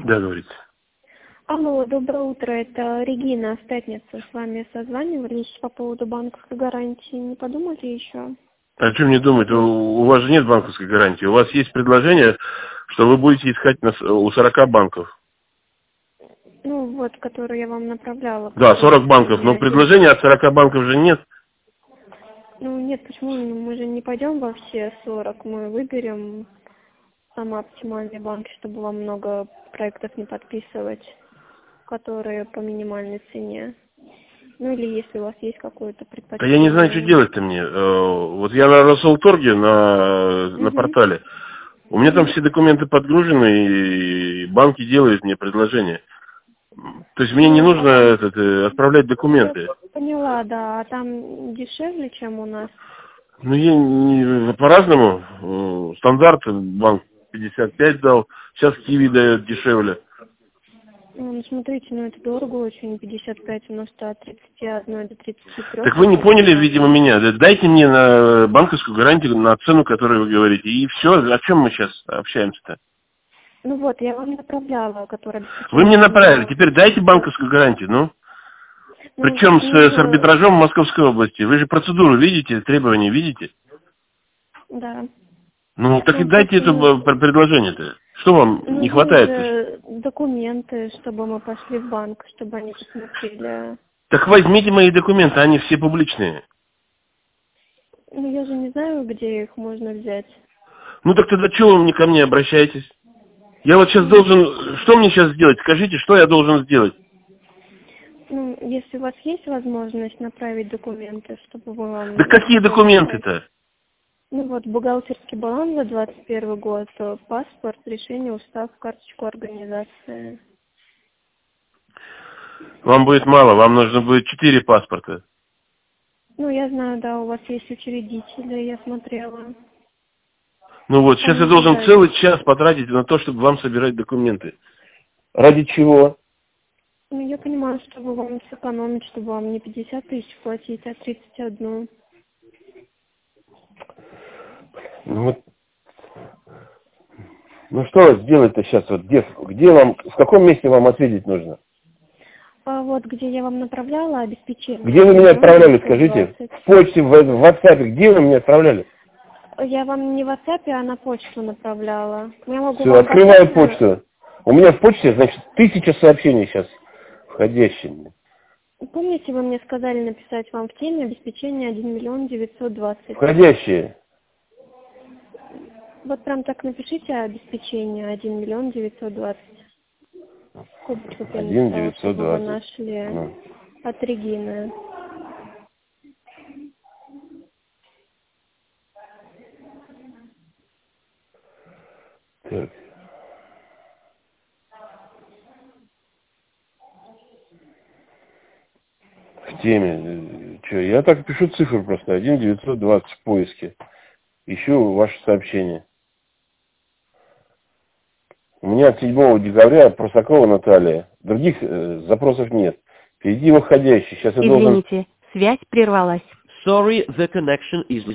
Да, говорите. Алло, доброе утро, это Регина в пятницу. С вами созванивались по поводу банковской гарантии. Не подумали еще? О чем не думать? У вас же нет банковской гарантии. У вас есть предложение, что вы будете искать у 40 банков. Ну, вот, которую я вам направляла. Да, 40 банков. Но предложения от 40 банков же нет. Ну, нет, почему? Мы же не пойдем во все 40. Мы выберем самые оптимальные банки, чтобы вам много проектов не подписывать, которые по минимальной цене. Ну, или если у вас есть какое-то Да предпочтение. я не знаю, что делать-то мне. Вот я на Росселторге, на портале. У меня там все документы подгружены, и банки делают мне предложение. То есть мне не нужно отправлять документы. Я поняла, да. А там дешевле, чем у нас? Ну, по-разному. Стандарт банк 55 дал, сейчас Киви дает дешевле. Ну, смотрите, это дорого очень, 55 у нас от 31 до 33. Так вы не поняли, видимо, меня. Дайте мне на банковскую гарантию на цену, которую вы говорите. И все, о чем мы сейчас общаемся-то? Ну вот, я вам направляла, которая... Вы мне направили, теперь дайте банковскую гарантию, ну. Причем с арбитражом в Московской области. Вы же процедуру видите, требования видите? Да. Ну, так и дайте это предложение-то. Что вам не хватает? Документы, чтобы мы пошли в банк, чтобы они посмотрели. Так возьмите мои документы, они все публичные. Ну, я же не знаю, где их можно взять. Ну, так тогда чего вы мне ко мне обращаетесь? Я вот сейчас должен... Что мне сейчас сделать? Скажите, что я должен сделать? Ну, если у вас есть возможность направить документы, чтобы вы вам... Да какие документы-то? Ну вот, бухгалтерский баланс за 21 год, паспорт, решение, устав, карточку организации. Вам будет мало, вам нужно будет 4 паспорта. Ну, я знаю, да, у вас есть учредители, я смотрела. Ну вот, сейчас я должен целый час потратить на то, чтобы вам собирать документы. Ради чего? Ну, я понимаю, чтобы вам сэкономить, чтобы вам не 50 тысяч платить, а 31. Ну что сделать-то сейчас? Вот где вам, в каком месте вам ответить нужно? А вот где я вам направляла обеспечение. Где вы меня отправляли, скажите? В почте, в WhatsApp, где вы меня отправляли? Я вам не в WhatsApp, а на почту направляла. Я могу все, открываю почту. У меня в почте, значит, 1000 сообщений сейчас входящих. Помните, вы мне сказали написать вам в теме обеспечение 1 920 000. Входящие. Вот прям так напишите обеспечение 1 920 000. Скобочку 1 920 000. Вы нашли от Регины. Так. В теме. Что, я так пишу цифру просто. 1 920 в поиске. Ищу ваше сообщение. У меня от 7 декабря Прусакова Наталья. Других запросов нет. Впереди выходящий. Сейчас я должен... Извините, связь прервалась. Sorry, the connection is